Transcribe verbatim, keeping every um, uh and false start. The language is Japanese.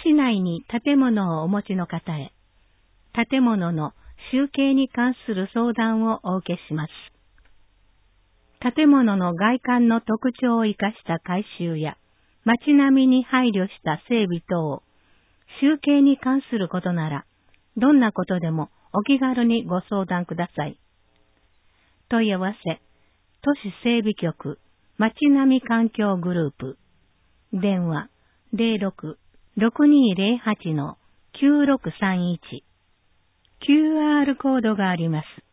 市内に建物をお持ちの方へ、建物の集計に関する相談をお受けします。建物の外観の特徴を生かした改修や、街並みに配慮した整備等を、集計に関することなら、どんなことでもお気軽にご相談ください。問い合わせ、都市整備局街並み環境グループ、電話 ゼロろく ろくにーゼロはち きゅうろくさんいち、キューアール コードがあります。